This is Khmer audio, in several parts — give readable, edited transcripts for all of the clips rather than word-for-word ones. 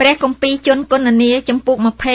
ព្រះគម្ពីរជនគុណនីចំពុក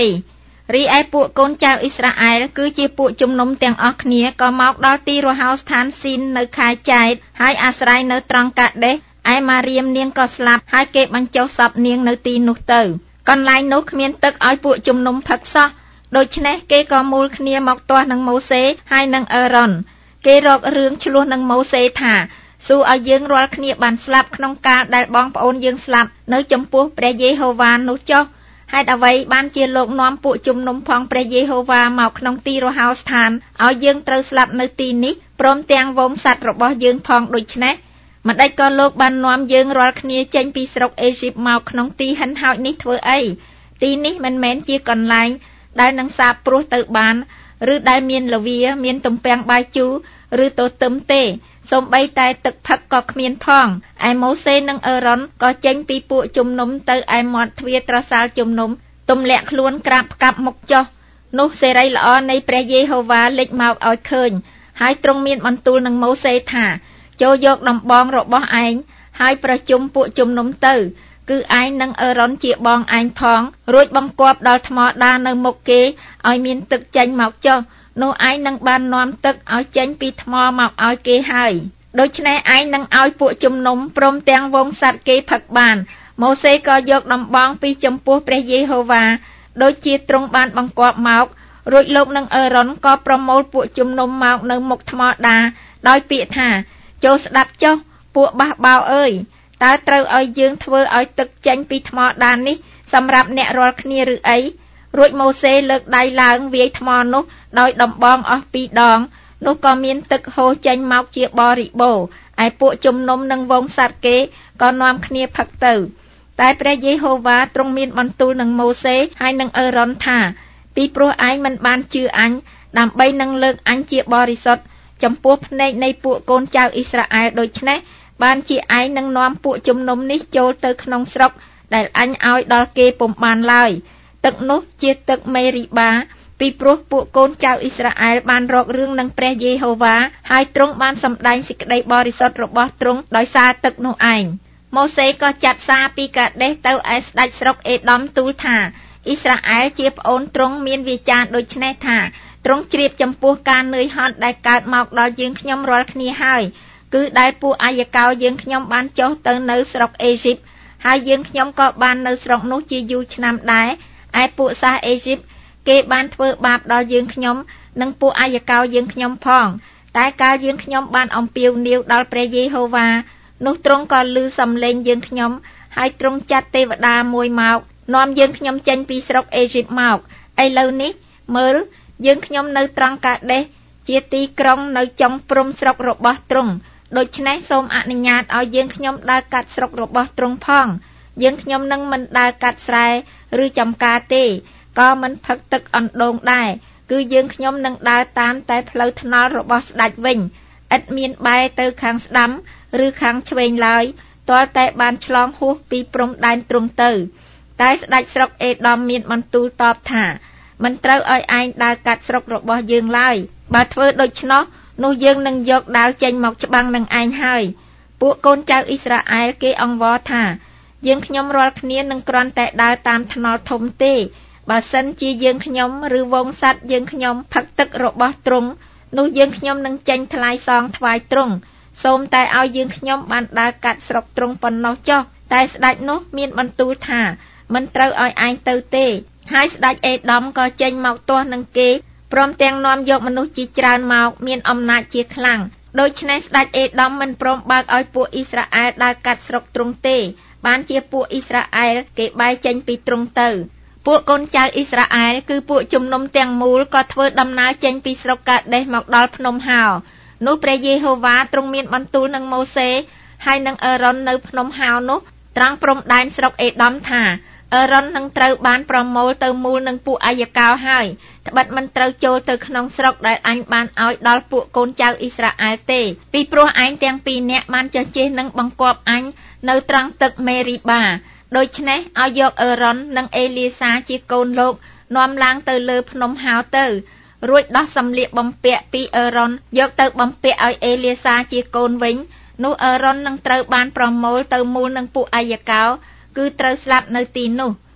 20រីឯពួកកូនចៅអ៊ីស្រាអែលគឺជាពួកជំនុំទាំងអស់គ្នាក៏មកដល់ទីរហោស្ថានស៊ីននៅខែចែតហើយអាស្រ័យនៅត្រង់កាដេសឯម៉ារៀមនាងក៏ស្លាប់ហើយគេបញ្ចុះសពនាងនៅទីនោះទៅកន្លែងនោះគ្មានទឹកឲ្យពួកជំនុំផឹកសោះដូច្នេះគេក៏មូលគ្នាមកទាស់នឹងម៉ូសេហើយនឹងអេរ៉ុនគេរករឿងឆ្លោះនឹងម៉ូសេថាសួរឲ្យយើងរាល់គ្នាបានស្លាប់ក្នុងកាលដែលបងប្អូនយើងស្លាប់នៅចំពោះព្រះយេហូវ៉ានោះចុះហេតុអ្វីបានជាលោកនាំពួកជំនុំផងព្រះយេហូវ៉ាមកក្នុងទីរហោស្ថានឲ្យយើងត្រូវស្លាប់នៅទីនេះព្រមទាំងវងសត្វរបស់យើងផងដូច្នេះម្ដេចក៏លោកបាននាំយើងរាល់គ្នាចេញពីស្រុកអេស៊ីបមកក្នុងទីហិនហោចនេះធ្វើអីទីនេះមិនមែនជាកន្លែងដែលនឹងសាបព្រោះទៅបានឬដែលមានលវាមានទំពាំងបាយជូរឬទទឹមទេសូម្បីតែទឹកផឹកក៏គ្មានផងឯម៉ូសេនិងអេរ៉ុនក៏ចេញពីពួកជំនុំទៅឯមាត់ទ្វារត្រសាលជំនុំទម្លាក់ខ្លួនក្រាបផ្កាប់មុខចុះនោះសេរីល្អនៃព្រះយេហូវ៉ាលេចមកឲ្យឃើញហើយទ្រង់មានបន្ទូលនឹងម៉ូសេថាចូលយកដំបងរបស់ឯងហើយប្រជុំពួកជំនុំទៅគឺឯងនិងអេរ៉ុនជាបងឯងផងរួចបង្គាប់ដល់ថ្មដានៅមុខគេឲ្យមានទឹកចេញមកចុះនោះឯងនឹងបាននាំទឹកឲ្យចេញពីថ្មមកឲ្យគេហើយដូច្នេះឯងនឹងឲ្យពួកជំនុំព្រមទាំងវងសត្វគេផឹកបានម៉ូសេក៏យកដំបងពីចំពោះព្រះយេហូវ៉ាដូចជាទ្រង់បានបង្គាប់មករួចលោកនិងអេរ៉ុនក៏ប្រមូលពួកជំនុំមកនៅមុខថ្មដាដោយពាក្យថាចូលស្ដាប់ចុះពួកបះបោអើយតើត្រូវឲ្យយើងធ្វើឲ្យទឹកចេញពីថ្មដាននេះសម្រាប់អ្នករាល់គ្នាឬអីរួចម៉ូសេលើកដៃឡើងវាយថ្មនោះដោយដំបងអស់2ដងនោះក៏មានទឹកហូរចេញមកជាបរិបូរឯពួកជំនុំនិងវងសត្វគេក៏នាំគ្នាផឹកទៅតែព្រះយេហូវ៉ាទ្រង់មានបន្ទូលនឹងម៉ូសេហើយនឹងអេរ៉ុនថាពីព្រោះឯងមិនបានជឿអញដើម្បីនឹងលើកអញជាបរិសុទ្ធចំពោះភ្នែកនៃពួកកូនចៅអ៊ីស្រាអែលដូច្នេះបានជាឯងនឹងនាំពួកជំនុំនេះចូលទៅក្នុងស្រុកដែលអញឲ្យដល់គេពុំបានឡើយទឹកនោះជាទឹកមេរីបាពីព្រោះពួកកូនចៅអ៊ីស្រាអែលបានរករឿងនឹងព្រះយេហូវ៉ាហើយទ្រង់បានសម្ដែងសេចក្តីបរិសុទ្ធរបស់ទ្រង់ដោយសារទឹកនោះឯងម៉ូសេក៏ចាត់សារពីកាដេសទៅឯស្ដេចស្រុកអេដុំទូលថាអ៊ីស្រាអែលជាប្អូនទ្រង់មានវាចាដូចនេះថាទ្រង់ជ្រាបចំពោះការនឿយហត់ដែលកើតមកដល់យើងខ្ញុំរាល់គ្នាហើយគឺដែលពួកអាយកោយើងខ្ញុំបានចុះទៅនៅស្រុកអេស៊ីបហើយយើងខ្ញុំក៏បាននៅស្រុកនោះជាយូរឆ្នាំដែរឯពួកសាសអេស៊ីបគេបានធ្វើបាបដល់យើងខ្ញុំនិងពួកអាយកោយើងខ្ញុំផងតែកាលយើងខ្ញុំបានអំពាវនាវដល់ព្រះយេហូវ៉ានោះទ្រង់ក៏ឮសំឡេងយើងខ្ញុំហើយទ្រង់ចាត់ទេវតាមួយមកនាំយើងខ្ញុំចេញពីស្រុកអេស៊ីបមកឥឡូវនេះមើលយើងខ្ញុំនៅត្រង់កាដេសជាទីក្រុងនៅចុងព្រំស្រុករបស់ទ្រង់ដូច្នេះសូមអនុញ្ញាតឲ្យយើងខ្ញុំដើរកាត់ស្រុករបស់ទ្រង់ផងយើងខ្ញុំនឹងមិនដើរកាត់ស្រែឬចំការទេក៏មិនផឹកទឹកអណ្ដូងដែរគឺយើងខ្ញុំនឹងដើរតាមតែផ្លូវថ្នល់របស់ស្ដេចវិញឥតមានបែរទៅខាងស្ដាំឬខាងឆ្វេងឡើយទាល់តែបានឆ្លងហួសពីព្រំដែនទ្រង់ទៅតែស្ដេចស្រុកអេដុំមានបន្ទូលតបថាមិនត្រូវឲ្យឯងដើរកាត់ស្រុករបស់យើងឡើយបើធ្វើដូច្នោះនោះយើងនឹងយកដាវចេញមកច្បាំងនឹងឯងហើយពួកកូនចៅអ៊ីស្រាអែលគេអង្វរថាយើងខ្ញុំរាល់គ្នានឹងគ្រាន់តែដើរតាមថ្នល់ធំទេបើសិនជាយើងខ្ញុំឬវងសត្វយើងខ្ញុំផឹកទឹករបស់ទ្រង់នោះយើងខ្ញុំនឹងចេញថ្លៃសងថ្វាយទ្រង់សូមតែឲ្យយើងខ្ញុំបានដើរកាត់ស្រុកទ្រង់ប៉ុណ្ណោះចុះតែស្ដេចនោះមានបន្ទូលថាមិនត្រូវឲ្យឯងទៅទេហើយស្ដេចអេដុំក៏ចេញមកទាស់នឹងគេព្រមទាំងនាំយកមនុស្សជាច្រើនមកមានអំណាចជាខ្លាំងដូច្នេះស្ដេចអេដុំមិនព្រមបើកឲ្យពួកអ៊ីស្រាអែលដើរកាត់ស្រុកទ្រង់ទេបានជាពួកអ៊ីស្រាអែលគេបែរចេញពីទ្រង់ទៅពួកកូនចៅអ៊ីស្រាអែលគឺពួកជំនុំទាំងមូលក៏ធ្វើដំណើរចេញពីស្រុកកាដេសមកដល់ភ្នំហោនោះព្រះយេហូវ៉ាទ្រង់មានបន្ទូលនឹងម៉ូសេហើយនឹងអេរ៉ុននៅភ្នំហោនោះត្រង់ព្រំដែនស្រុកអេដុំថាអេរ៉ុននឹងត្រូវបានប្រមូលទៅមូលនឹងពួកអាយកោហើយត្បិតមិនត្រូវចូលទៅក្នុងស្រុកដែលអញបានឲ្យដល់ពួកកូនចៅអ៊ីស្រាអែលទេពីព្រោះឯងទាំងពីរនាក់បានចជេះនឹងបង្គាប់អញនៅត្រង់ទឹកមេរីបាដូច្នេះឲ្យយកអេរ៉ុននិងអេលៀសាជាកូនលោកនាំឡើងទៅលើភ្នំហោទៅរួចដោះសម្លៀកបំពាក់ពីអេរ៉ុនយកទៅបំពាក់ឲ្យអេលៀសាជាកូនវិញនោះអេរ៉ុននឹងត្រូវបានប្រមូលទៅមូលនឹងពួកអាយកោគឺត្រូវស្លាប់នៅទីនោះ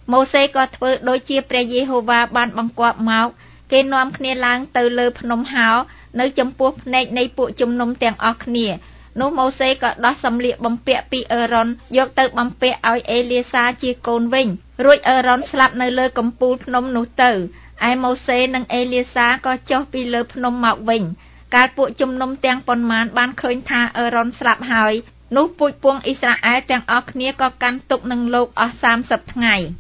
ម៉ូសេក៏ធ្វើដូចជាព្រះយេហូវ៉ាបានបង្គាប់មកគេនាំគ្នាឡើងទៅលើភ្នំហោនៅចំពោះភ្នែកនៃពួកជំនុំទាំងអស់គ្នានោះម៉ូសេក៏ដោះសម្លៀកបំពាក់ពីអេរ៉ុនយកទៅបំពាក់ឲ្យអេលៀសាជាកូនវិញរួចអេរ៉ុនស្លាប់នៅលើកំពូលភ្នំនោះទៅឯម៉ូសេនិងអេលៀសាក៏ចុះពីលើភ្នំមកវិញកាលពួកជំនុំទាំងប៉ុន្មានបានឃើញថាអេរ៉ុនស្លាប់ហើយនោះពូជពង្សអ៊ីស្រាអែលទាំងអស់គ្នាក៏កាន់ទុក្ខនឹងលោកអស់30ថ្ងៃ